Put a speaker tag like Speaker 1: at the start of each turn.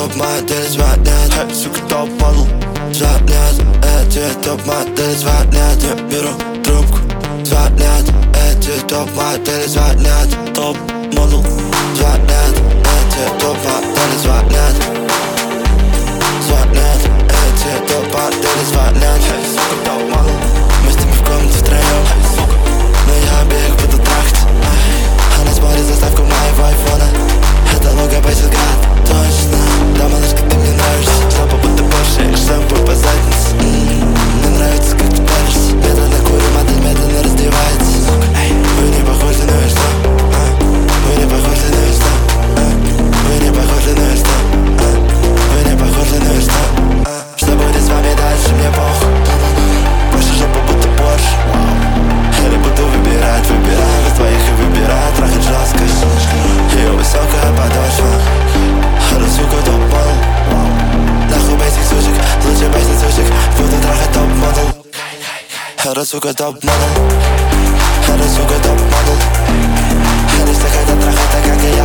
Speaker 1: топ-модель звонят. Эй, сука, топ-модел звонят. Эти топ-модели звонят. Я беру трубку, звонят. Эти топ-модели звонят. Топ-модел звонят. Эти топ-модели звонят. Звонят. Эти топ-модели звонят. Эй, сука, топ-модел. Мы с ними в комнате втроем. Эй, сука. Но я обеих буду трахать. Она смотрит заставку моего айфона. Это луга бейс взгляд. Точно. Да, малышка, ты мне нравишься. Жопа будто Порше, шампунь по заднице. Мне нравится, как ты паришься. Медленно курю, модель медленно раздевается. Вы не похожи, ну и что? Вы не похожи, ну и что? Вы не похожи, ну и что? Вы не похожи, ну и что? Что будет с вами дальше, мне похуй. Ваша жопа будто Порше. Или буду выбирать из двоих и выбирать. Трахать жестко. Ее высокая подошва. Хара, сука, топ-модел. Нахуй бейсик сучек, лучше бейсик сучек. Буду трахать топ-модел. Хара, сука, топ-модел. Хара, сука, топ-модел. Они все хотят трахать так, как и я.